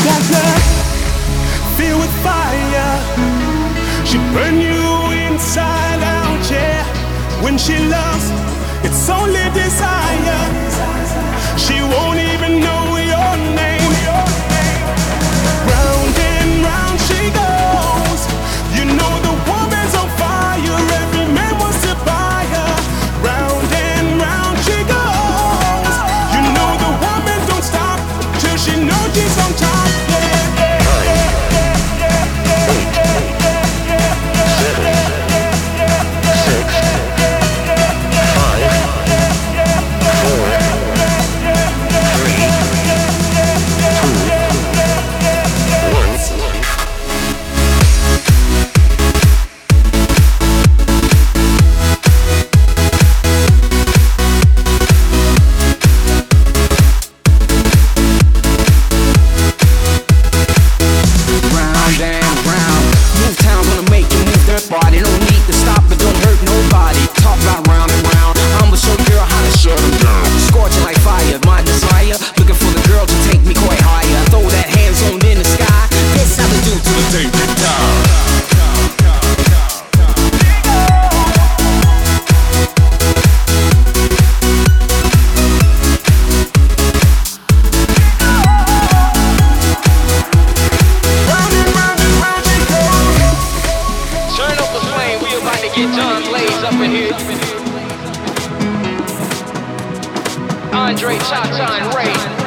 got love filled with fire. She burn you inside out, yeah. When she loves, it's only desire. She won't even know your name. Round and round she goes. You know the woman's on fire. Every man wants to buy her. Round and round she goes. You know the woman don't stop till she knows she's on top. Body don't need to stop, but don't hurt nobody. Talk about round and round. I'ma show you girl how to shut them down. Scorching like fire, my desire. Looking for the girl to take me quite higher. Throw that hands on in the sky. This how we do to the day big time. Get John Blaze up in here. Andre, Cha-Cha, and Ray.